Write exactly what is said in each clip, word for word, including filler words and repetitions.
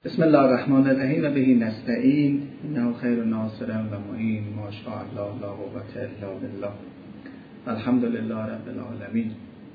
بسم الله الرحمن الرحیم و به نستعین انه خیر ناصر و معین ما شاء الله لا قوة الا بالله الحمد لله رب العالمین.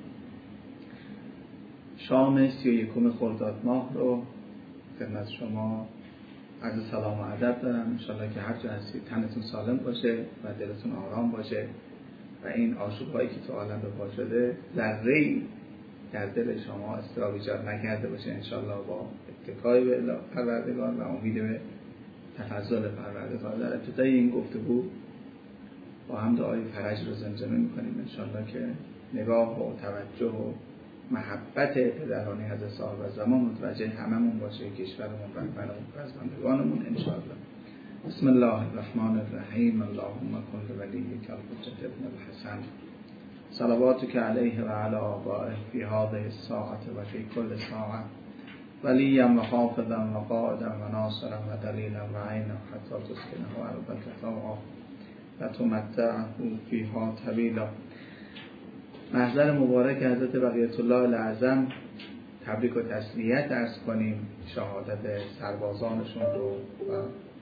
شام سی و یکم خرداد ماه رو خدمت شما عرض سلام و ادب دارم. انشالله که هر جا هستید تنتون سالم باشه و دلتون آرام باشه و این آشوب‌هایی که تو عالم به پا شده ذره‌ای در دل شما اضطراب ایجاد نکرده باشه. انشالله با اتکای به پروردگار و امید به تفضل پروردگار در ابتدای این گفتگو با هم دعای فرج رو زمزمه میکنیم. انشالله که نگاه و توجه و محبت پدرانی حضرت صاحب زمان متوجه هممون باشه، کشورمون، رهبرمون، فرزندگانمون انشالله. بسم الله الرحمن الرحیم. اللهم کن لولیک الحجة ابن الحسن صلواتک علیه و علی آبائه فی هذه الساعة و فی کل ساعة ولیا و حافظا و قائدا و ناصرا و دلیلا و عینا حتی تسکنه ارضک طوعا و تمتعه فیها طویلا. محضر مبارک حضرت بقیت الله الاعظم تبریک و تسلیت عرض کنیم. شهادت سربازانشون رو و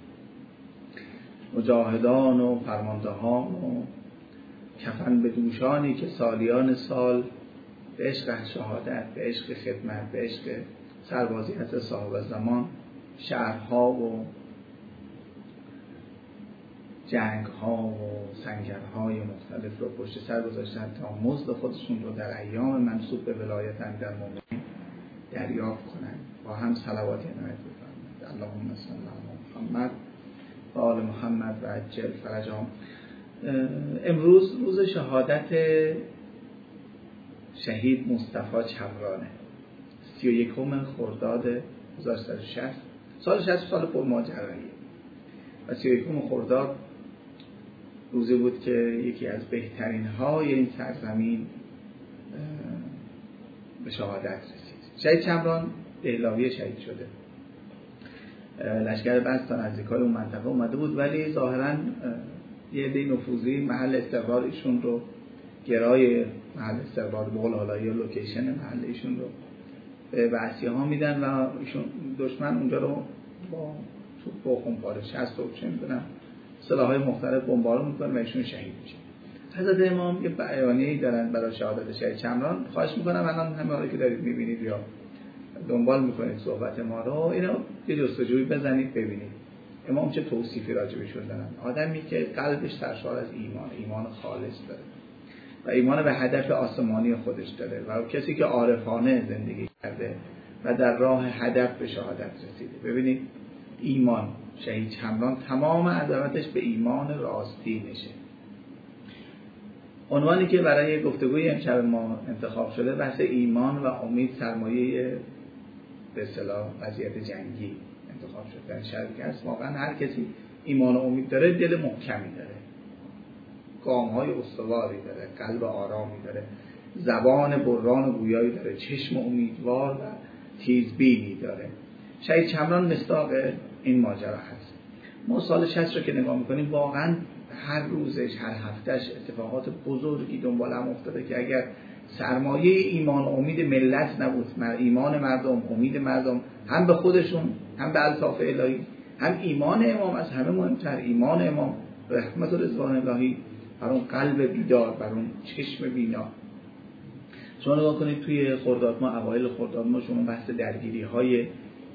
مجاهدان و فرماندهان و کفن به دوشانی که سالیان سال به عشق شهادت، به عشق خدمت، به عشق سربازی حضرت صاحب زمان شهرها و جنگها و سنگرهای مختلف رو پشت سر گذاشتن تا مزد خودشون رو در ایام منسوب به ولایت امیرالمومنین دریافت کنند. با هم صلوات عنایت بفرمایید. اللهم صل علی محمد و آل محمد و عجل فرجهم. امروز روز شهادت شهید مصطفی چمرانه، سی و یکم خرداد هزار و سیصد و شصت. سال شصت سال پرماجراییه و سی و یکم خرداد روزی بود که یکی از بهترین های این سرزمین به شهادت رسید. شهید چمران دهلاوی شهید شده. لشکر بست تا نزدیکای اون منطقه اومده بود، ولی ظاهراً یه عده نفوذی محل استقرار ایشون رو، گرای محل استقرار بقول حالا یا لوکیشن محل ایشون رو به وحشی ها میدن و ایشون دشمن اونجا رو با توپ و خمپاره شست و چه میدونم سلاح‌های مختلف بمبارون میکنه و ایشون شهید میشه. حضرت امام یه بیانیه‌ای دارن برای شهادت شهید چمران. خواهش میکنم الان همه رو که دارید میبینید یا دنبال میکنید صحبت ما رو، اینو یه جستجویی بزنید ببینید امام چه توصیفی راجبشون دارن. آدمی که قلبش سرشار از ایمان، ایمان خالص داره و ایمان به هدف آسمانی خودش داره و کسی که عارفانه زندگی کرده و در راه هدف به شهادت رسیده. ببینید ایمان، شهید چمران تمام عظمتش به ایمان راستینشه. عنوانی که برای گفتگوی امشب ما انتخاب شده بحث ایمان و امید سرمایه به اصطلاح وضعیت جنگی انتخاب شد. در شرایطی که هست واقعا هر کسی ایمان و امید داره دل محکمی داره، گام‌های استواری داره، قلب آرامی داره، زبان بران و گویایی داره، چشم امیدوار و تیزبینی داره. شهید چمران مصداق این ماجرا هست. ما سال شصت رو که نگاه میکنیم واقعا هر روزش، هر هفتهش اتفاقات بزرگی دنبال هم افتاده که اگر سرمایه ایمان و امید ملت نبود، ایمان مردم، امید مردم هم به خودشون هم به الطاف الهی، هم ایمان امام از همه مهمتر، ایمان امام رحمت و رضوان الهی بر اون قلب بیدار، بر اون چشم بینا. شما نگاه کنید توی خرداد ما، اوایل خرداد ما شما بحث درگیری های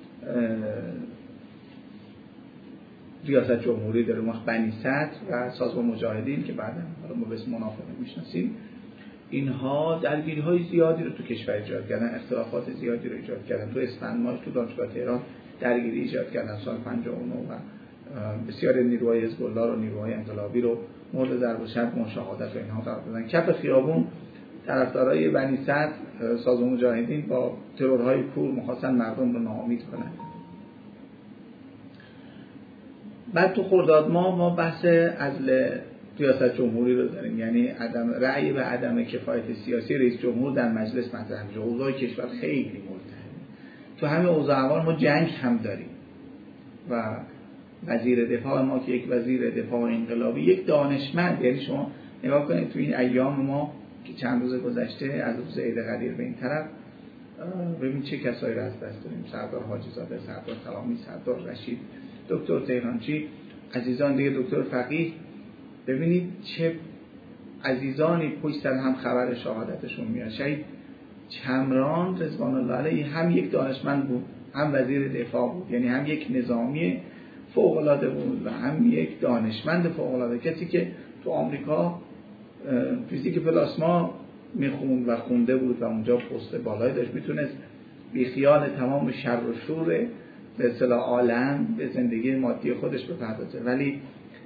ریاست جمهوری داره، ما بنی صدر و سازمان مجاهدین که بعدا ما به اسم منافقه میشناسیم، اینها درگیری های زیادی رو تو کشور ایجاد کردن، اختلافات زیادی رو ایجاد کردن. تو اسفند ماه تو دانشگاه تهران درگیری ایجاد کردن سال پنجاه و نه و بسیار نیروهای حزب الله و نیروهای انقلابی رو مورد ضرب و شتم و شهادت و اینها قرار دادن. کف خیابون طرفدارای بنی صدر سازمان مجاهدین با ترورهای کور می‌خواستن مردم رو ناامید کنن. بعد تو خرداد ما ما بحث عزل ریاست جمهوری رو داریم، یعنی عدم رأی به عدم کفایت سیاسی رئیس جمهور در مجلس مطرح میشه. اوضاع کشور خیلی مضطربه. تو همین اوضاع احوال ما جنگ هم داریم و وزیر دفاع ما که یک وزیر دفاع انقلابی، یک دانشمند، یعنی شما نگاه کنید تو این ایام ما که چند روز گذشته از روز عید قدیر به این طرف ببین چه کسایی رو از دست دادیم، سردار حاجی زاده، سردار سلامی، سردار رشید، دکتر تهرانچی، عزیزان دیگه، دکتر فقیه. ببینید چه عزیزانی پشت سر هم خبر شهادتشون میاد. شهید چمران رضوان الله علیه هم یک دانشمند بود، هم وزیر دفاع بود، یعنی هم یک نظامی فوق العاده بود و هم یک دانشمند فوق العاده، کسی که تو آمریکا فیزیک پلاسما میخوند و خونده بود و اونجا پست بالایی داشت، میتونست بی خیال تمام شر و شور به اصطلاح عالم به زندگی مادی خودش بپردازه. ولی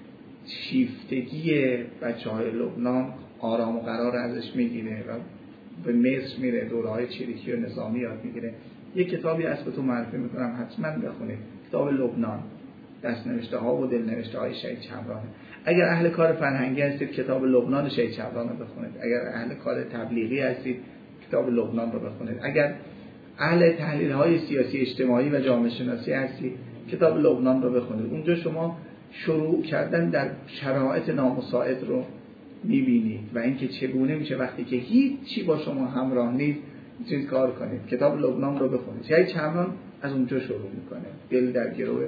شیفتگی بچه‌های لبنان آرام و قرار ازش میگیره و به مصر میره، دوره‌های چریکی و نظامی یاد میگیره. یک کتابی هست به تو معرفی میکنم، حتما بخونید، کتاب لبنان، دست نوشته ها و دل نوشته های شهید چمران. اگر اهل کار فرهنگی هستید کتاب لبنان شهید چمران رو بخونید. اگر اهل کار تبلیغی هستید کتاب لبنان رو بخونید. اگر اهل تحلیل های سیاسی اجتماعی و جامعه شناسی هستید کتاب لبنان رو بخونید. اونجا شما شروع کردن در شرایط نامساعد رو میبینید و اینکه چگونه میشه وقتی که هیچ چی با شما همراه نیست میتونید کار کنید. کتاب لبنان رو بخونید. شهید چمران از اونجا شروع میکنه، دل در گروه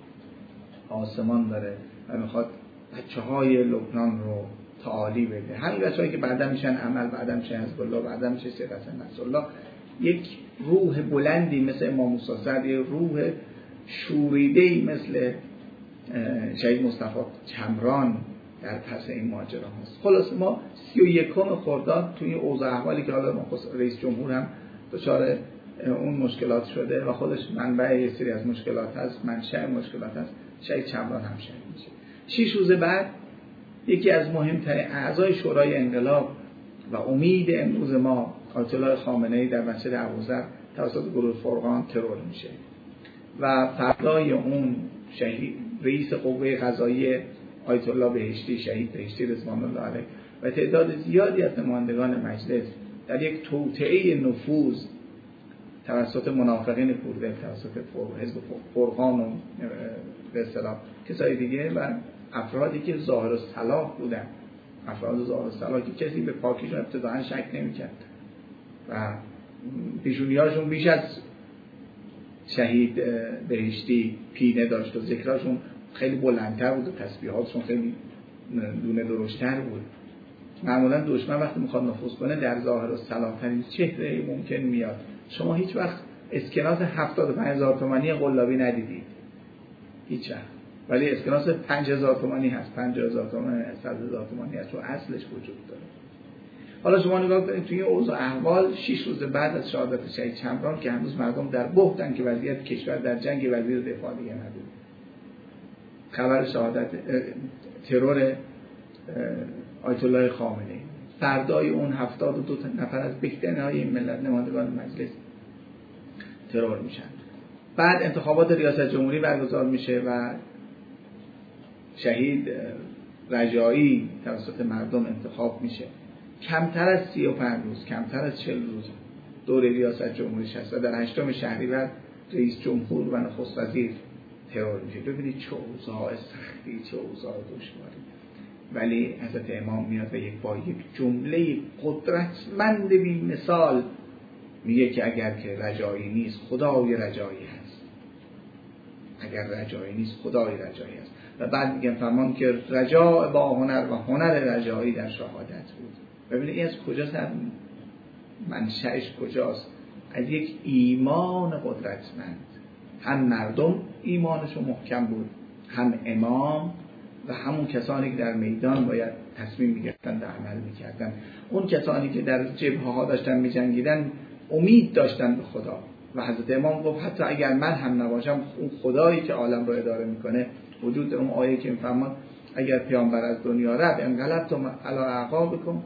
آسمان داره و میخواد بچه های لبنان رو تعالی بده. همین بچه هایی که بعدا میشن عمل، بعدا میشن حزب الله، بعدا میشه سید حسن نصرالله، یک روح بلندی مثل امام موسی سعد، یک روح شوریده‌ای مثل شهید مصطفی چمران در پس این ماجرا هست. خلاص ما سی و یکم خرداد توی اوضاع احوالی که حالا رئیس جمهور هم دچار اون مشکلات شده و خودش منبع یه سری از مشکلات هست، منشأ مشکلات هست، شهید چمران هم شهید میشه. شش روز بعد یکی از مهمترین اعضای شورای انقلاب و امید امروز ما آیت الله خامنه‌ای در مسجد ابوذر توسط گروه فرقان ترور میشه و فردای اون شهید رئیس قوه قضاییه آیت الله بهشتی، شهید بهشتی رضوان الله علیه و تعداد زیادی از نمایندگان مجلس در یک توطئه نفوذ توسط منافقین پورده، توسط حزب فرقان و به اصطلاح کسای دیگه و افرادی که ظاهر الصلاح بودن، افراد ظاهر الصلاح که کسی به پاکیشون ابتداعا شک نمی‌کرد و پیشونی‌هاشون بیش از شهید بهشتی پینه داشت و ذکراشون خیلی بلندتر بود و تسبیحاتشون خیلی دونه درشتر بود. معمولا دشمن وقتی میخواد نفوذ کنه در ظاهر الصلاح ترین چهره ممکن میاد. شما هیچ وقت اسکناس هفتاد و پنج هزار تومانی قلابی ندیدید هیچ وقت، ولی اسکناس پنج هزار تومانی هست، پنجاه هزار تومانی هست، صد هزار تومانی هست، چون اصلش وجود داره. حالا شما نگاه کنید توی اوضاع احوال شش روز بعد از شهادت شهید چمران که هنوز مردم در بهتن که وضعیت کشور در جنگ وزیر دفاع دیگه نبود، خبر شهادت ترور آیت الله خامنه‌ای، فردای اون هفتاد و دو نفر از بهترین های این ملت نمایندگان مجلس ترور میشن. بعد انتخابات ریاست جمهوری برگزار میشه و شهید رجایی توسط مردم انتخاب میشه. کمتر از سی و پنج روز، کمتر از چهل روز دور ریاست جمهوری هست و در هشتم شهریور رئیس جمهور و نخست وزیر ترور میشه. ببینید چه اوضاع سختی، چه اوضاع دشواری. ولی حضرت امام میاد و یک با یک جمله قدرتمند بی مثال میگه که اگر که رجایی نیست خدای رجایی هست، اگر رجایی نیست خدای رجایی هست. و بعد میگن فرمان که رجا با هنر و هنر رجایی در شهادت بود. ببینید این از کجاست؟ منشأش کجاست؟ از یک ایمان قدرتمند. هم مردم ایمانشون محکم بود، هم امام و همون کسانی که در میدان باید تصمیم میگرفتن و عمل میکردن. اون کسانی که در جبهه ها داشتن میجنگیدن امید داشتن به خدا و حضرت امام گفت حتی اگر من هم نباشم اون خدایی که عالم رو اداره میکنه وجود. اون آیه که میفرماد اگر پیامبر از دنیا رفت انقلبتم علی اعقابکم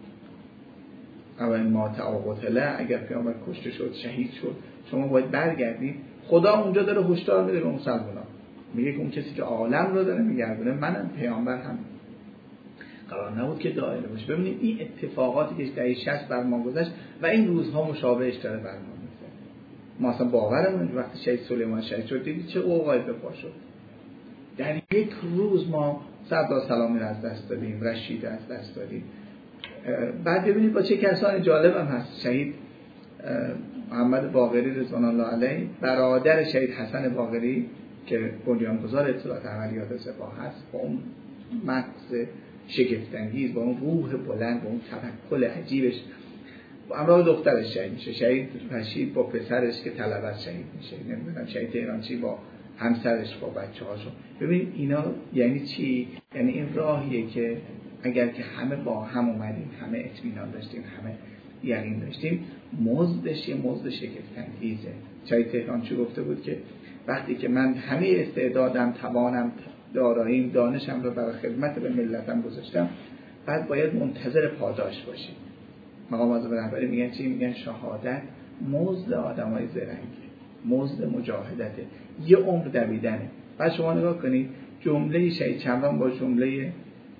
او ان مات او قتل، اگر پیامبر کشته شد شهید شد شما باید برگردید. خدا اونجا داره هشدار میده به مسلمانان، میگه که اون کسی که عالم رو داره میگردونه منم پیامبر هم قرار نبود که دائره باشه. ببینید این اتفاقاتی که دهه شصت بر ما گذشت و این روزها مشابهش داره بر ما میفته. ما اصلا باورمون وقتی شهید سلیمان شهید شد دیدید چه اوقای به پا شد. در یک روز ما سردار سلامی رو از دست دادیم، رشید از دست دادیم. بعد ببینید با چه کسانی جالب هم هست. شهید محمد باقری رضوان الله علیه برادر شهید حسن باقری که بنیانگذار اطلاعات عملیات سپاه هست، با اون مغز شگفت‌انگیز، با اون روح بلند، با اون تفکر عجیبش، با همراه دخترش شهید میشه. شهید رشید با پسرش که طلبه شهید میشه، نمیدونم شهید تهرانچی با همسرش با بچه‌هاشون. ببین اینا یعنی چی؟ یعنی این راهیه که اگر که همه با هم اومدیم، همه اطمینان داشتیم، همه یقین داشتیم، مزدش یه مزد شگفت‌انگیزه. شهید تهرانچی گفته بود که وقتی که من همه استعدادم، توانم، داراییم، دانشم رو برای خدمت به ملتم گذاشتم، بعد باید منتظر پاداش باشیم. مقام معظم رهبری میگن چی؟ میگن شهادت مزد آدمای زرنگه، مزد مجاهدته، یه عمر دویدنه. بعد شما نگاه کنید جمله شهید چمران با جمله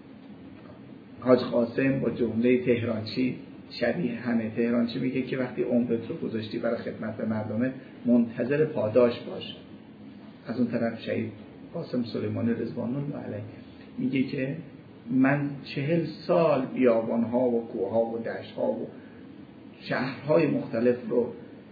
حاج قاسم با جمله تهرانچی شبیه همه. تهرانچی میگه که وقتی عمرت رو گذاشتی برای خدمت به مردمت، منتظر پاداش باش. از اون طرف شهید قاسم سلیمانی رضوان الله علیه میگه که من چهل سال بیابانها و کوهها و دشتها و شهرهای مختلف رو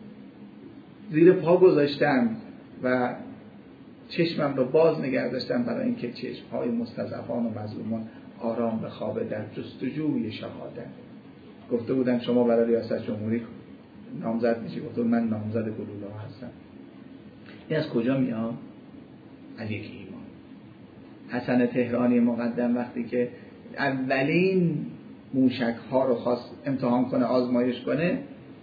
زیر پا گذاشتم و چشمم رو باز نگه داشتم برای اینکه چشمهای مستضعفان و مظلومان آرام بخوابه در جستجوی شهادت. گفته بودن شما برای ریاست جمهوری نامزد میشی، گفته من نامزد گلوله هستم. این از کجا میاد؟ از یک ایمان. حسن تهرانی مقدم وقتی که اولین موشک ها رو خواست امتحان کنه، آزمایش کنه،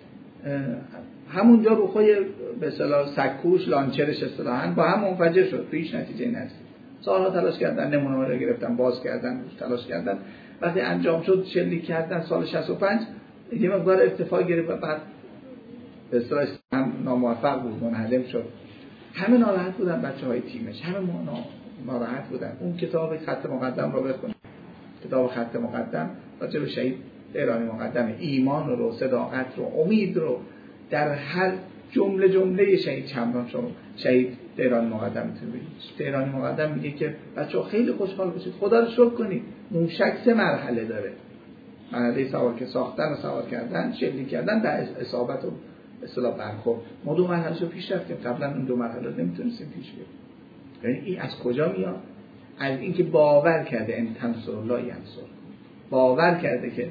همونجا رو خوی به اصطلاح سکوش لانچرش اصطلاحاً با هم منفجر شد، هیچ نتیجه نرسید. سالها تلاش کردن، نمونه رو گرفتن، باز کردن، تلاش کردن، وقتی انجام شد شلیک کردن. سال شصت و پنج یه مقدار ارتفاع گرفت و بعد به اصطلاح هم ناموفق بود، منهدم شد. همه ناراحت بودن، بچه‌های تیمش همه ناراحت بودن. اون کتاب خط مقدم رو بخونید، کتاب خط مقدم راجع به شهید تهرانی مقدم، ایمان رو، صداقت رو، امید رو در هر جمله جمله شهید چمران شما شهید تهرانی مقدم میتونید. تهرانی مقدم میگه که بچه‌ها خیلی خوشحال باشید، خدا رو شکر کنید، موشک سه مرحله داره. مرحله سوار که ساختن و سوار کردن، شلیک کردن، در اصابت و اصطلاح برخورد. ما دو مرحله رو پیش رفتیم، قبلا اون دو مرحله رو نمیتونستیم پیش بریم. یعنی این از کجا میاد؟ از اینکه باور کرده ان تنصر الله ینصر، باور کرده که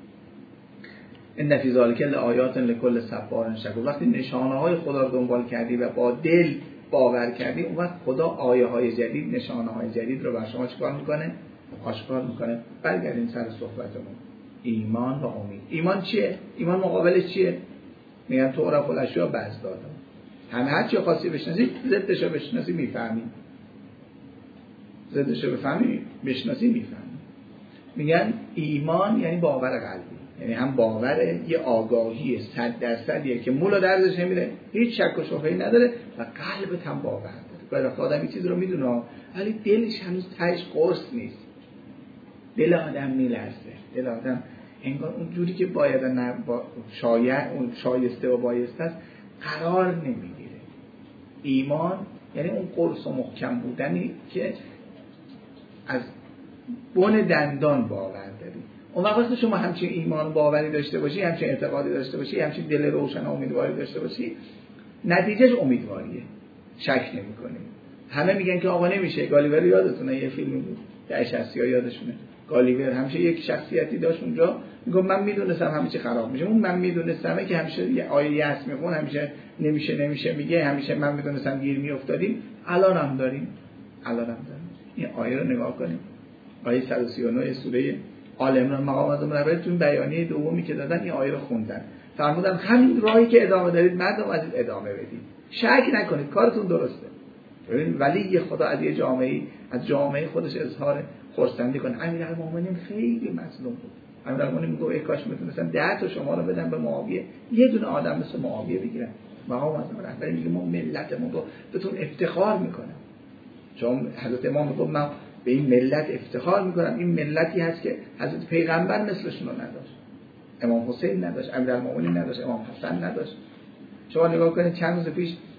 ان فی ذلک لآیات لکل صبار شکور. وقتی نشانه های خدا رو دنبال کردی و با دل باور کردی، اون وقت خدا آیه های جدید، نشانه های جدید رو بر شما چیکار میکنه؟ آشکار میکنه. برگردیم سر صحبتمون. ایمان و امید. ایمان چیه؟ ایمان مقابلش چیه؟ میگن تو عرف الاشیاء بعض دادم. همه هر چی خاصی بشناسی، ضدش رو بشناسی میفهمی. ضدش رو بفهمی، بشناسی میفهمی. میگن ایمان یعنی باور قلبی، یعنی هم باوره، یه آگاهی صد درصدیه که مولا دردش نمیره، هیچ شک و شبهه‌ای نداره و قلبت هم باور داره. گاهی آدم این چیز رو میدونه ولی دلش هنوز تهش قرص نیست. دل آدم میلرزه، دل آدم انگار اون جوری که باید نه با شایع اون شایسته و بایسته است قرار نمیگیره. ایمان یعنی اون قرص و محکم بودنی که از بن دندان باور داری. اون وقت شما همچین ایمان باوری داشته باشی، همچین اعتقادی داشته باشی، همچین دل روشن و امیدواری داشته باشی، نتیجهش امیدواریه، شک نمی‌کنی. همه میگن که آقا نمیشه. گالیور یادتونه یه فیلمی بود ده شصتی‌ها یادشونه، گالیور همیشه یک شخصیتی داشت اونجا میگم من میدونستم همه چی خراب میشه. اون من میدونستمه که همیشه یه آیه یأس میخون، همیشه نمیشه نمیشه میگه، همیشه من میدونستم گیر میافتادیم. الان هم داریم، الان هم داریم. این آیه رو نگاه کنیم، آیه صد و سی و نه سوره آل عمران. مقام معظم رهبری تو بیانیه دومی که دادن این آیه رو خوندن، فرمودن همین راهی که ادامه دارید مردم از ادامه بدید، شک نکنید، کارتون درسته. ببین ولی خدا از یه جامعه از جامعه خودش اظهار خرسندی کنه. امیرالمومنین خیلی مظلوم بود. امیرالمومنین میگه ای کاش میتونستم ده تا شما رو بدم به معاویه، یه دونه آدم مثل معاویه بگیرن. مقام معظم رهبری میگه ما ملتمون رو بهتون افتخار میکنم. چون حضرت امام میگه من به این ملت افتخار میکنم، این ملتی هست که حضرت پیغمبر مثلشون رو نداشت، امام حسین نداشت، امیرالمومنین نداشت، امام حسن نداشت. شما نگاه کنید چند روز پیش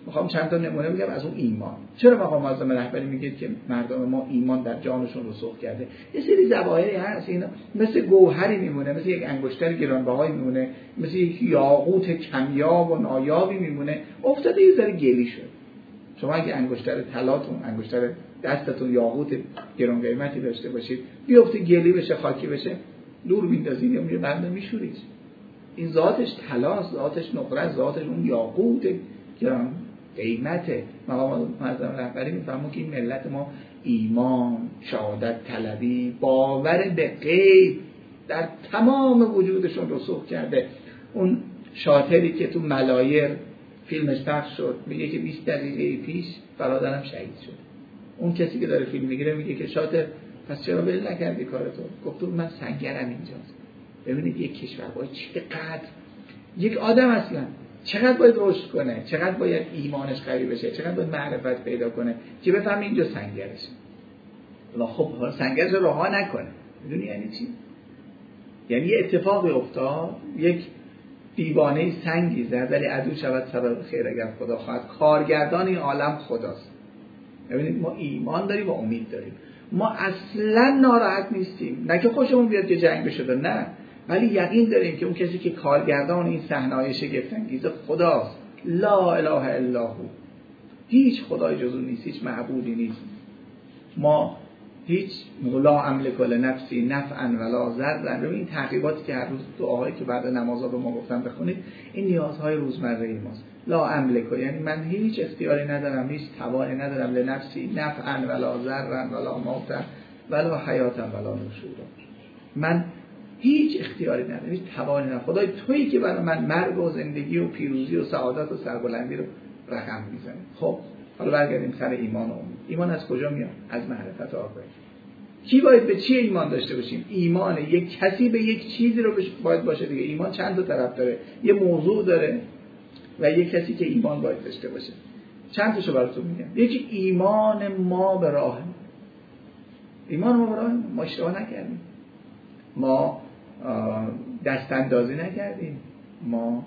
میخوام چند تا نمونه بگم از اون ایمان. چرا مقام معظم رهبری میگه که مردم ما ایمان در جانشون رسوخ کرده؟ یه سری ظواهری هست اینا مثل گوهری میمونه، مثل یک انگشتر گرانبهایی میمونه، مثل یک یاقوت کمیاب و نایابی میمونه، افتاده یه ذره گلی شد. شما اگه انگشتر طلاتون، انگشتر دستتون یاقوت گران قیمتی داشته باشید، بیفته گلی بشه، خاکی بشه، دور میندازید یا میره بعد میشورید. این ذاتش طلاست، ذاتش نقره، ذاتش اون یاقوت گران قیمته. مقام معظم رهبری میفهمه که این ملت ما ایمان، شهادت طلبی، باور به غیب در تمام وجودشون رسوخ کرده. اون شاطری که تو ملایر فیلمش پخش شد میگه که بیست دقیقه پیش برادرم شهید شد. اون کسی که داره فیلم میگیره میگه که شاطر پس چرا ول نکردی کارتو؟ گفت من سنگرم اینجاست. ببینید یک کشور باید چقدر یک آدم اصلا چقدر باید رشد کنه، چقدر باید ایمانش قوی بشه، چقدر باید معرفت پیدا کنه که بفهمه اینجا سنگرشه. ولی خب سنگرش رو رها نکنه. میدونی یعنی چی؟ یعنی یه اتفاقی افتاد، یک دیوانه سنگی زد ولی عدو شود سبب خیر اگر خدا خواهد. کارگردان این عالم خداست. ببینید ما ایمان داریم و امید داریم. ما اصلا ناراحت نیستیم، نه که خوشمون بیاد که جنگ بشه، نه، ولی یقین داریم که اون کسی که کارگردان این صحنه‌های شگفت انگیز خداست. لا اله الا هو. هیچ خدای جز اون نیست، هیچ معبودی نیست. ما هیچ لا املک لنفسی نفعا ولا ضرا. این تعقیباتی که هر روز دعاهایی که بعد نمازها به ما گفتن بخونید، این نیازهای روزمره ماست. لا املک یعنی من هیچ اختیاری ندارم، هیچ توانی ندارم لنفسی نفعا ولا ضرا ولا موتا ولا حیاتا ولا نشورا. من هیچ اختیاری ندارم، هیچ توانی ندارم. خدای تویی که برای من مرگ و زندگی و پیروزی و سعادت و سربلندی رو رقم میزنی. خب حالا برگردیم سر ایمان و امید. ایمان از کجا میاد؟ از معرفت آگاهی. کی باید به چی ایمان داشته باشیم؟ ایمان یک کسی به یک چیزی رو باید باشه دیگه. ایمان چند تا طرف داره، یه موضوع داره و یک کسی که ایمان باید داشته باشه. چند تاشو براتون میگم. یکی ایمان ما به راه، ایمان ما به راه ما اشتباه نکردیم، ما دست اندازی نکردیم، ما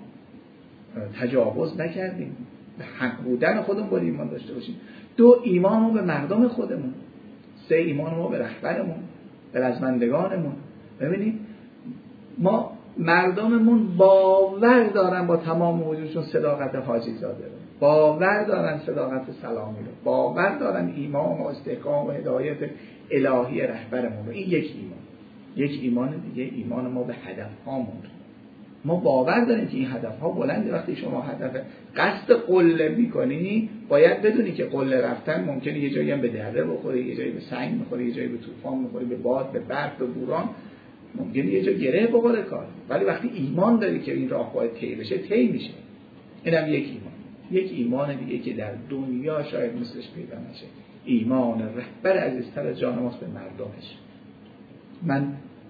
تجاوز نکردیم، به حق بودن خودمون باید ایمان داشته باشیم. دو، ایمان ما به مردم خودمون. سه، ایمان ما به رهبرمون، به رزمندگانمون. ببینید ما مردممون باور دارن با تمام وجودشون صداقت حاجی زاده رو، باور دارن صداقت سلامی رو، باور دارن ایمان و استحکام و هدایت الهی رهبرمون رو. این یک ایمان. یک ایمان دیگه ایمان ما به هدف هامون. ما باور داریم که این هدف ها بلنده. وقتی شما هدف قصد قله میکنی، باید بدونی که قله رفتن ممکنه یه جایی هم به دره بخوره، یه جایی به سنگ بخوره، یه جایی به طوفان بخوره، به باد، به برف، به بوران، ممکنه یه جا گره بخوره کار. ولی وقتی ایمان داری که این راه باید طی بشه، طی میشه. اینم یک ایمان. یک ایمان دیگه که در دنیا شاید مثلش پیدا نشه، ایمان رهبر عزیزتر از جان ماست به مردمش. من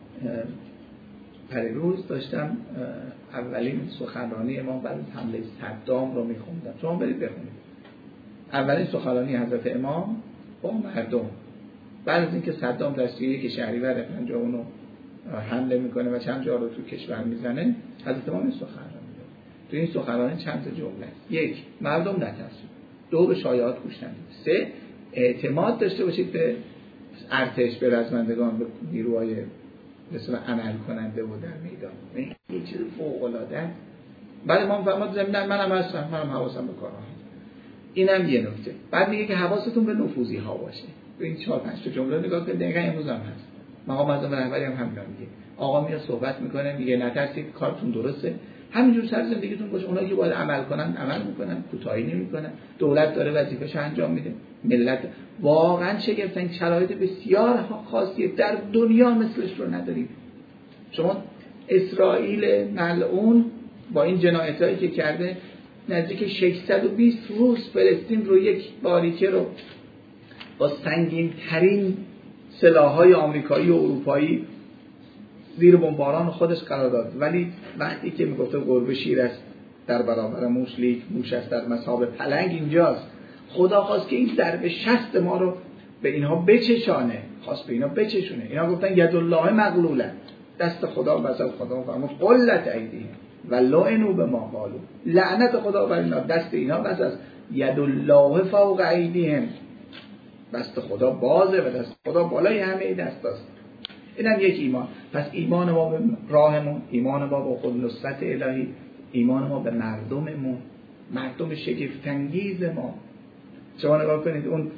پریروز داشتم اولین سخنرانی ما بعد از حمله صدام رو میخوندم. شما برید بخونید. اولین سخنرانی حضرت امام با مردم بعد از اینکه صدام دستگیری که شهریور پنجاه و نه حمله میکنه و چند جا رو تو کشور میزنه، حضرت امام سخنرانی میده. تو این سخنرانی چند تا جمله است. یک، مردم نترسید. دو، به شایعات گوش ندید. سه، اعتماد داشته باشید به ارتش، به رزمندگان، به نیروهای مثلا عمل کننده و در میدان. این یه چیز فوق العاده است. بعد ما فرمود زمین منم هستم، منم حواسم به کارم. اینم یه نکته. بعد میگه که حواستون به نفوذی ها باشه. این چهار پنج تا جمله نگاه کنید، دقیقاً امروز هم هست. مقام معظم رهبری هم همین میگه. آقا میاد صحبت میکنه، میگه نترسید، کارتون درسته. همینجور سر زندگیتون باشه. اونایی که باید عمل کنن عمل میکنن، کوتاهی نمیکنن. دولت داره وظیفه‌شو انجام میده. ملت واقعا شگفت‌انگیز، شرایط بسیار خاصیه در دنیا مثلش رو نداریم. شما اسرائیل ملعون با این جنایتایی که کرده نزدیک ششصد و بیست روز فلسطین رو یک باریکه رو با سنگین ترین سلاح‌های آمریکایی و اروپایی زیر بمباران خودش قرار داد. ولی وقتی که میگفته گربه شیر است در برابر موش، لیک موش است در مثابه پلنگ، اینجاست. خدا خواست که این ضرب شست ما رو به اینها بچشانه، خواست به اینا بچشونه. اینا گفتن ید الله مغلوله، دست خدا بسد. خدا فرمود قلت ایدیهم و لعنوا بما قالوا، لعنت خدا بر اینا، دست اینا بس است ید الله فوق ایدیهم، دست خدا بازه و دست خدا بالای همه دست است. اینم یک ایمان. پس ایمان ما به راهمون، ایمان ما به خود نصرت الهی، ایمان ما به مردممون، مردم شگفت‌انگیز ما. شما نگاه کنید اون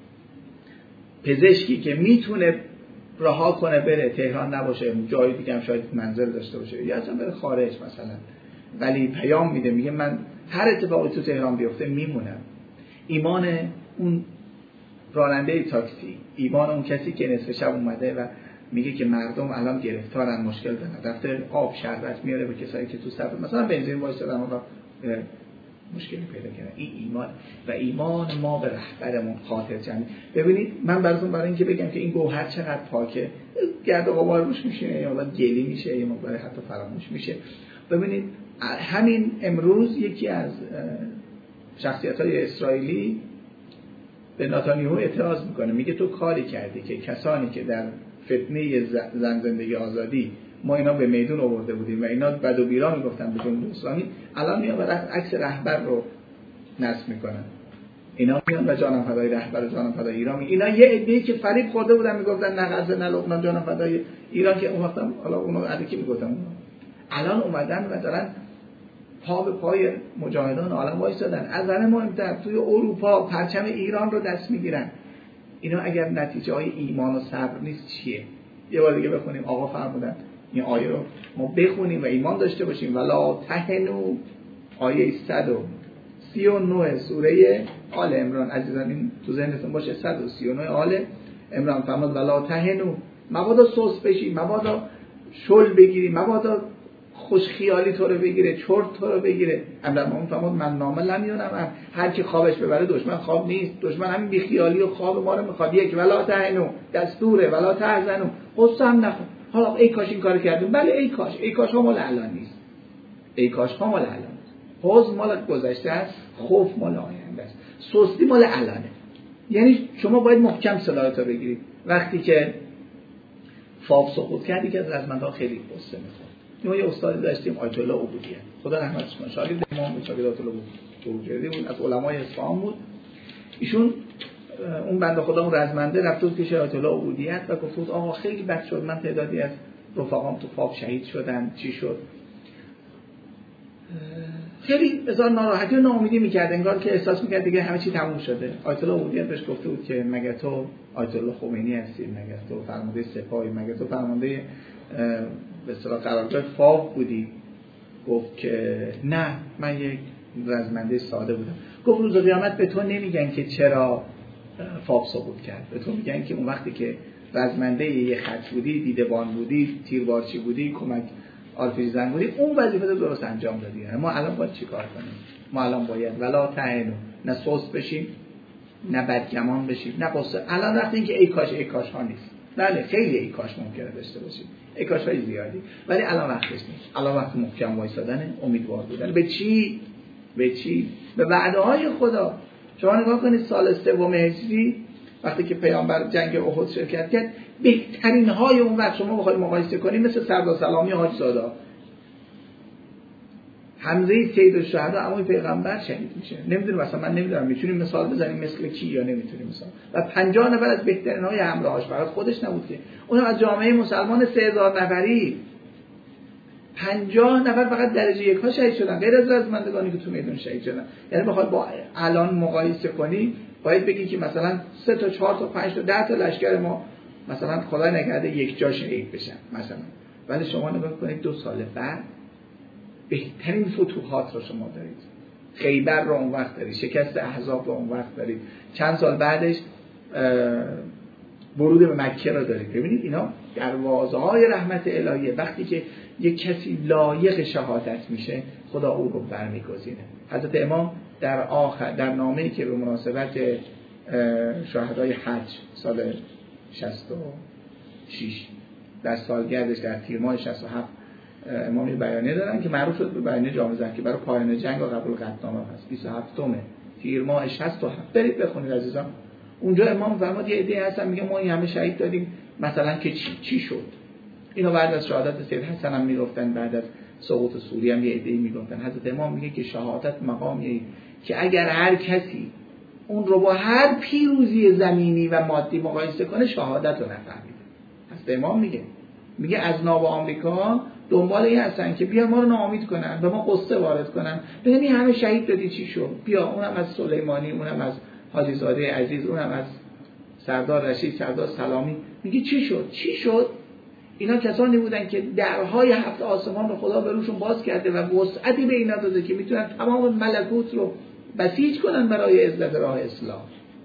پزشکی که میتونه رها کنه بره تهران نباشه، جای دیگه هم شاید منزل داشته باشه یا اصلا بره خارج مثلا، ولی پیام میده میگه من هر اتفاقی تو تهران بیفته میمونم. ایمان اون راننده تاکسی، ایمان اون کسی که نصف شب اومده و میگه که مردم الان گرفتارن، مشکل دارن، رفته آب شربت میاره به کسایی که تو صف مثلا بنزین وایسادن و مشکلی پیدا کردن. این ایمان و ایمان ما به رهبرمون خاطر جمعی. ببینید من براتون برای اینکه بگم که این گوهر چقدر پاکه، گرد و غبار روش میشینه یا بعد گلی میشه یا موقع حتی فراموش میشه. ببینید همین امروز یکی از شخصیت‌های اسرائیلی به نتانیاهو اعتراض میکنه، میگه تو کاری کردی که کسانی که در فتنه زن زندگی آزادی ما اینا به میدون آورده بودیم و اینا بد و بیرا میگفتن به جمهوری اسلامی، الان میان و عکس رهبر رو نصب میکنن. اینا میان و جانم فدای رهبر و جانم فدای ایران. اینا یه عده‌ای که فریب خورده بودن میگفتن نه غزه نه لبنان، جانم فدای ایران، که اون وقت حالا اونو علیکی میگفتن اونا. الان اومدن و دارن پا به پای مجاهدان عالم وایسادن. از همه مهمتر توی اروپا پرچم ایران رو دست میگیرن. اینا اگر نتیجه های ایمان و صبر نیست چیه؟ یه بار دیگه بخونیم. آقا فرمودن این آیه رو ما بخونیم و ایمان داشته باشیم. ولا تهنوا، آیه صد و سی و نه سوره آل عمران. عزیزان این تو ذهنتون باشه، صد و سی و نه آل عمران فرمود ولا تهنوا، مبادا سوس بشی، مبادا شل بگیری، مبادا خوش خیالی تو رو بگیره، چرت تو رو بگیره. امرمون فرمود من نامه لمیونم، هر کی خوابش ببره دشمن خواب نیست، دشمن همین بی خیالی و خواب ما رو میخواد. یک ولا تهنوا دستوره، ولا تحزنوا قصه هم نخون. حالا ای کاش این کارو کردیم، بله ای کاش، ای کاش ها مال الان نیست، ای کاش ها مال الان نیست. حزن مال گذشته است، خوف مال آینده است، سستی مال الانه. یعنی شما باید محکم سلاحتو بگیرید. وقتی که فاف سقوط کردی که از رزمندها خیلی قصه میخواد. ما یه استادی داشتیم آیت الله عبودیه، خدا رحمتش کنه، شاگرد امام شاگرد الله بروجردی بود، از علمای اصفهان بود. ایشون اون بنده خدا اون رزمنده رفت بود پیش آیت الله عبودیت و گفت بود آقا خیلی بد شد، من تعدادی از رفقام تو فاف شهید شدن، چی شد؟ خیلی هزار ناراحتی و ناامیدی میکرد، انگار که احساس میکرد دیگه همه چی تموم شده. آیت الله عبودیت بهش گفته بود که مگه تو آیت الله خمینی هستی، مگه تو فرمانده سپاهی، مگه تو فرمانده به اصطلاح قرارگاه فاف بودی؟ گفت که نه، من یک رزمنده ساده بودم. گفت روز قیامت به تو نمیگن که چرا فاف سقوط کرد، به تو میگن که اون وقتی که رزمنده یه خط بودی، دیدبان بودی، تیربارچی بودی، کمک آرپیجی زن بودی، اون وظیفه رو درست انجام دادی. ما الان باید چیکار کنیم؟ ما الان باید ولا تهنوا، نه سست بشیم، نه بدگمان بشیم، نه قصه. الان وقتی این که ای کاش ای کاش ها نیست. بله خیلی ای کاش ممکنه داشته باشیم، ای کاش های زیادی، ولی الان وقتش نیست. الان وقت محکم وایسادن، امیدوار بودن. به چی؟ به چی؟ به وعده های خدا. شما نگاه کنید سال سوم هجری وقتی که پیامبر جنگ احد شرکت کرد، بهترین های اون وقت شما بخواید مقایسه کنید مثل سردار سلامی حاج زاده، حمزه سید الشهدا عموی پیغمبر شهید میشه. نمیدونم مثلا من نمیدونم میتونیم مثال بزنیم مثل کی یا نمیتونیم مثال. و پنجاه نفر از بهترین های همراهاش، فقط خودش نبود که، اونم از جامعه مسلمان سه هزار نفری پنجاه نفر فقط درجه یک ها شهید شدن، غیر از رزمندگانی که تو میدون شهید شدن. یعنی بخواد با الان مقایسه کنی باید بگی که مثلا سه تا چهار تا پنج تا ده تا لشکر ما مثلا خدا نکرده یک جا شهید بشن مثلا. ولی شما نگاه کنید دو سال بعد بهترین فتوحات رو شما دارید. خیبر رو اون وقت دارید، شکست احزاب رو اون وقت دارید، چند سال بعدش ورود به مکه رو دارید. ببینید اینا دروازه‌های رحمت الهیه. وقتی که یک کسی لایق شهادت میشه خدا او رو برمیگزینه. حضرت امام در آخر در نامه‌ای که به مناسبت شهدای حج سال شصت و شش در سالگردش در تیر ماه شصت و هفت امامی بیانیه دارن که معروف شد به بیانیه جامع زکی برای پایان جنگ و قبول قطعنامه هست. بیست و هفتم تیر ماه شصت و هفت برید بخونید عزیزان. اونجا امام فرمود یه عده هستن میگه ما این همه شهید دادیم، مثلا که چی چی شد؟ اینا بعد از شهادت سید حسن هم میگفتن، بعد از سقوط سوریه هم یه عده‌ای میگفتن. حضرت امام میگه که شهادت مقامی که اگر هر کسی اون رو با هر پیروزی زمینی و مادی مقایسه کنه شهادت رو نفهمیده. حضرت امام میگه میگه از ناب آمریکا دنبال این هستن که بیا ما رو ناامید کنن و ما قصه وارد کنن، ببین این همه شهید دادی چی شد، بیا اونم از سلیمانی، اونم از حاجی زاده عزیز، اونم از سردار رشید، سردار سلامی. میگه چی شد چی شد اینا کسانی بودن که درهای هفت آسمان رو خدا به روشون باز کرده و وسعتی به اینا داده که میتونن تمام ملکوت رو بسیج کنن برای عزت راه اسلام.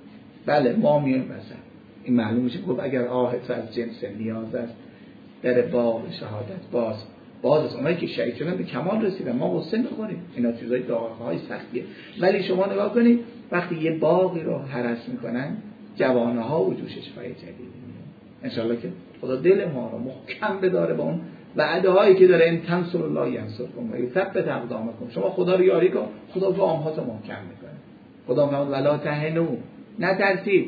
بله ما میایم مثلا این معلوم میشه گفت اگر آهت از جنس نیاز است در باغ شهادت باز باز است. اونایی که شهید شدن به کمال رسیدن، ما غصه می‌خوریم، اینا چیزای داغ‌های سختیه. ولی شما نگاه کنید وقتی یه باغی رو هرس میکنن جوانه‌ها و جوشش پای جدید. انشالله که خدا دل ما رو محکم بداره با اون وعده هایی که داره، ان تنصروا الله ینصرکم و یثبت اقدامکم. شما خدا رو یاری کن، خدا گام‌هاتو محکم میکنه. خدا فرمود ولا تهنوا، نترسید،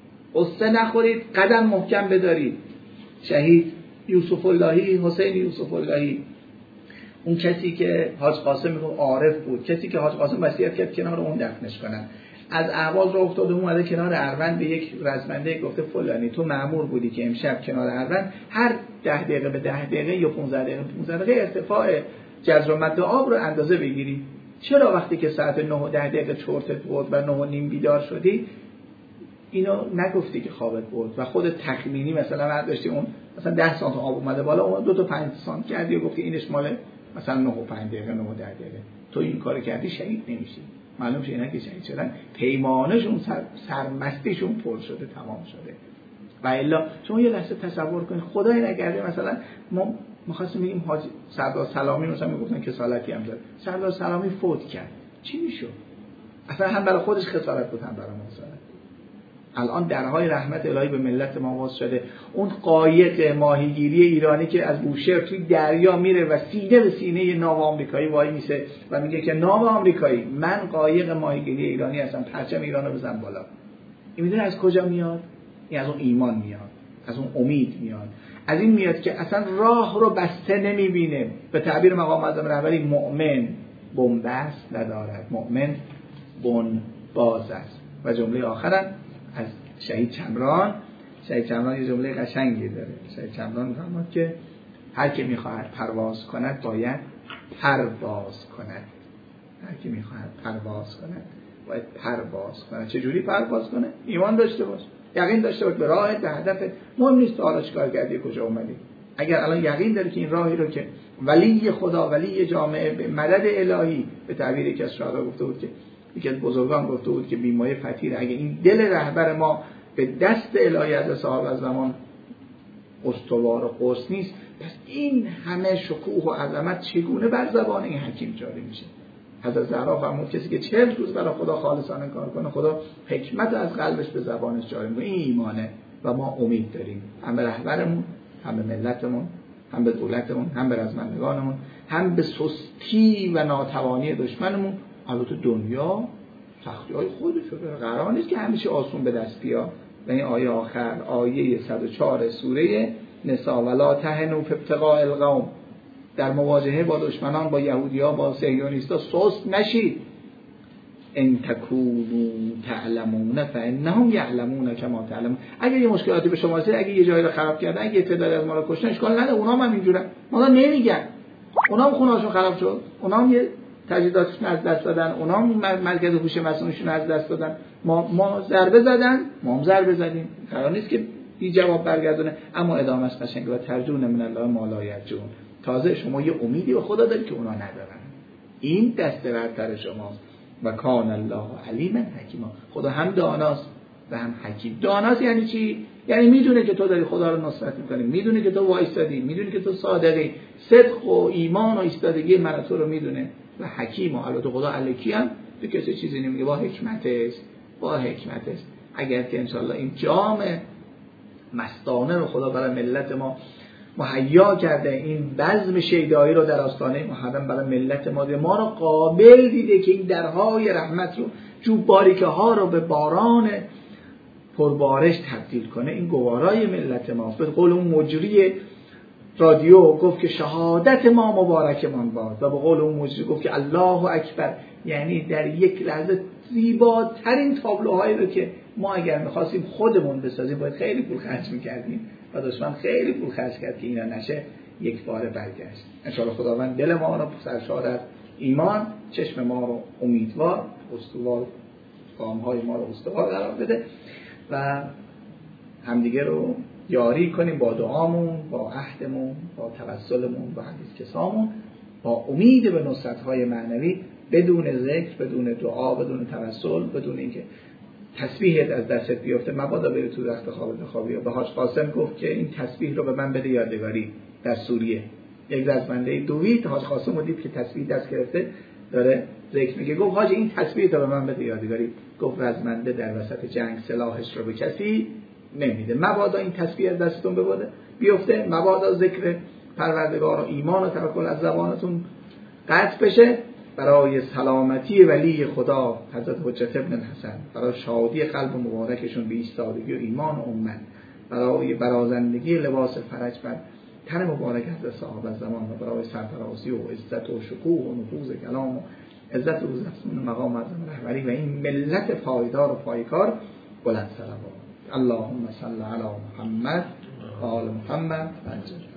قصه نخورید، قدم محکم بدارید. شهید یوسف اللهی، حسین یوسف اللهی، اون کسی که حاج قاسم میگه عارف بود، کسی که حاج قاسم وصیت کرد کنار اون دفنش کنن، از اهواز را افتاده اومده کنار اروند به یک رزمنده گفته فلانی تو مأمور بودی که امشب کنار اروند هر ده دقیقه به ده دقیقه یا پانزده دقیقه پانزده دقیقه ارتفاع جزر و مد آب رو اندازه بگیری. چرا وقتی که ساعت نه و ده دقیقه چرتت بود و نه و نیم بیدار شدی اینو نگفتی که خوابت بود و خود تخمینی مثلا برداشتی اون مثلا ده سانت آب اومده بالا، اون دو تا پنج سانت کردی و گفتی اینش مال مثلا نه و پنج دقیقه نه و ده دقیقه، تو این کارو کردی شهید نمیشی. معلوم شه اینا که شهید شدن پیمانشون سر سرمستیشون پر شده، تمام شده. و الا شما یه لحظه تصور کنید خدای نکرده مثلا ما می‌خواستیم بگیم حاج سردار سلامی مثلا میگفتن کسالتی هم داره، سردار سلامی فوت کرد چی میشد؟ اصلا هم برای خودش خسارت بود هم برای ما خسارت. الان درهای رحمت الهی به ملت ما باز شده. اون قایق ماهیگیری ایرانی که از بوشهر توی دریا میره و سینه به سینه ناو آمریکایی وای میسه و میگه که ناو آمریکایی من قایق ماهیگیری ایرانی هستم، پرچم ایرانو بزن بالا. این میدونه از کجا میاد؟ این از اون ایمان میاد، از اون امید میاد، از این میاد که اصلا راه رو بسته نمیبینه. به تعبیر مقام اعظم رهبری مؤمن بن‌بست ندارد، مؤمن بن باز است. و جمله آخرم از شهید چمران. شهید چمران یه جمله قشنگی داره. شهید چمران می‌فرماد که هر کی می‌خواهد پرواز کند باید پرواز کند. هر کی می‌خواهد پرواز کند باید پرواز کند. چه جوری پرواز کنه؟ ایمان داشته باش، یقین داشته باش به راه به هدف. مهم نیست حالا چیکار کردی، کجا اومدی. اگر الان یقین داری که این راهی رو که ولی خدا، ولی جامعه، به مدد الهی، به تعبیری که از شهدا گفته بود که یکی از بزرگان گفته بود که بیمایه فتیر، اگه این دل رهبر ما به دست الهی از صاحب از زمان استوار و قرص نیست، پس این همه شکوه و عظمت چگونه بر زبان این حکیم جاری میشه؟ حضرت زهرا فرمود کسی که چهل روز برای خدا خالصانه کار کنه خدا حکمت از قلبش به زبانش جاری میکنه. این ایمانه و ما امید داریم هم به رهبرمون، هم به ملتمون، هم به دولتمون، هم به رزمندگانمون، هم به سستی و ناتوانی دشمنمون. البته دنیا سختی های خودش رو قرار نیست که همیشه آسون به دست بیاد. و این آیه آخر، آیه صد و چهار سوره نساء، ولا تهنوا فی ابتغاء القوم، در مواجهه با دشمنان، با یهودی‌ها، با صهیونیست‌ها سست نشید. ان تکونوا تعلمون فانهم یعلمون کما تعلمون. اگه یه مشکلاتی به شما رسید، اگه یه جایی رو خراب کردن، اگه تعدادی از ما رو کشتن، اشکال نداره، اونها هم همینجورن. اونا نمیگن، اونا هم خونه‌هاشون خراب شد، اونا هم یه تجهیزاتشون از دست دادن، اونا هم مرکز هوش مصنوعیشون از دست دادن. ما ما ضربه زدن، ما هم ضربه زدیم. قرار نیست که بی جواب برگردونه، اما ادامهش قشنگه و ترجون من الله ما لا یرجون. تازه شما یه امیدی به خدا دارید که اونا ندارن. این دست برتر شماست. و کان الله علیما حکیما. خدا هم داناست و هم حکیم. داناست یعنی چی؟ یعنی میدونه که تو داری خدا رو نصرت میکنی، میدونه که تو وایسادی، میدونه که تو صادقی، صدق و ایمان و ایستادگی من تو رو میدونه. و حکیم، و البته خدا الکی هم تو کسی چیزی نمیگه، با حکمت است، با حکمت است. اگر که انشالله این جام مستانه رو خدا برای ملت ما مهیا کرده، این بزم شیدایی رو در آستانه محرم برای ملت ما دیده، ما رو قابل دیده که این درهای رحمت رو، جوب باریکه ها رو به باران پربارش تبدیل کنه، این گوارای ملت ماست. به قول اون مجری رادیو گفت که شهادت ما مبارکمان باد و به قول اون مجری گفت که الله اکبر، یعنی در یک لحظه زیباترین تابلوهایی رو که ما اگر می‌خواستیم خودمون بسازیم باید خیلی پول خرج می‌کردیم و دشمن خیلی پول خرج کرد که اینا نشه، یک بار برگشت. ان شاءالله خداوند دل ما رو سرشار از ایمان، چشم ما رو امیدوار، استوار، گام‌های ما رو استوار قرار بده و همدیگه رو یاری کنیم با دعامون، با عهدمون، با توسلمون، با حدیث کسامون، با امید به نصرت‌های معنوی، بدون ذکر، بدون دعا، بدون توسل، بدون اینکه تسبیحت از دستت بیفته مبادا بری تو رخت خواب بخوابی. به حاج قاسم گفت که این تسبیح رو به من بده یادگاری در سوریه. یک رزمنده دوید حاج قاسم رو دید که تسبیح دست گرفته داره ذکر میگه، گفت حاج این تسبیح رو به من بده یادگاری. گفت رزمنده در وسط جنگ سلاحش رو به کسی نمیده، مبادا این تسبیح از دستتون ببره بیفته، مبادا ذکر پروردگار و ایمان و توکل از زبانتون قطع بشه. برای سلامتی ولی خدا حضرت حجت ابن الحسن، برای شادی قلب مبارکشون به ایستادگی و ایمان و امت، برای برازندگی لباس فرج بر تن مبارک حضرت صاحب الزمان و برای سرفرازی و عزت و شکوه و نفوذ کلام و عزت و افزون مقام اعظم رهبری و این ملت پایدار و پایکار بلند صلوات. اللهم صل علی محمد و آل محمد.